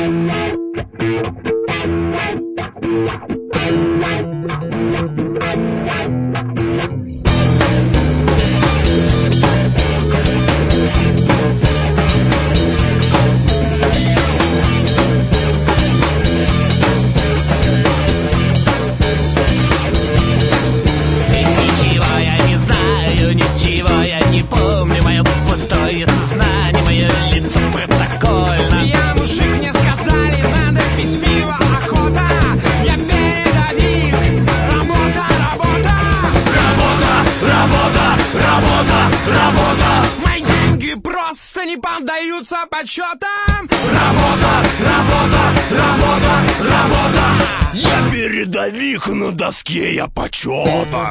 Мои деньги просто не поддаются подсчетам. Работа. Я передовик на доске я почета.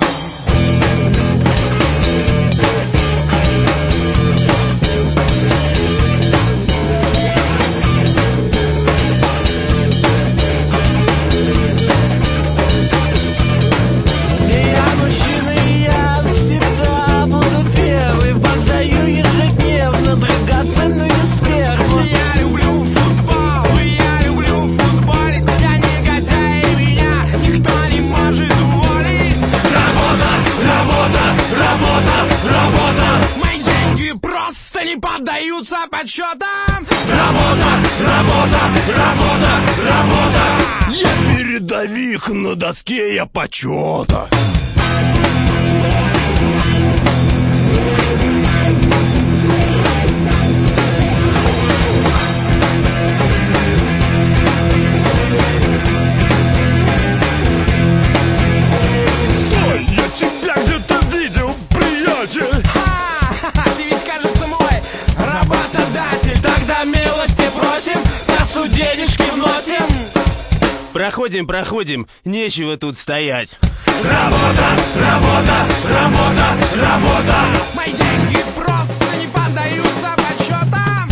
Мои деньги просто не поддаются подсчетам. Работа. Я передовик на доске я почета. Стой, я тебя где-то видел, приятель. Ты ведь, кажется, мой работодатель. Тогда милости просим, кассу денежки вносим. Проходим, нечего тут стоять. Работа. Мои деньги просто не поддаются подсчетам.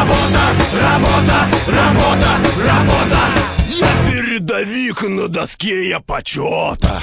Работа. Я передовик на доске я почета.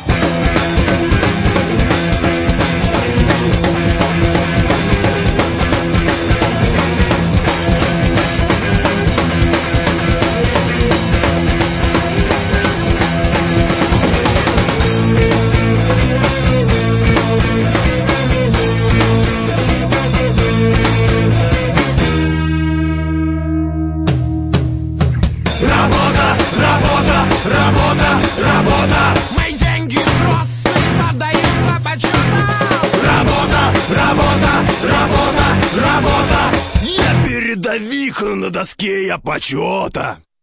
Работа. Мои деньги просто не поддаются подсчетам. Работа. Я передовик на доске я почета.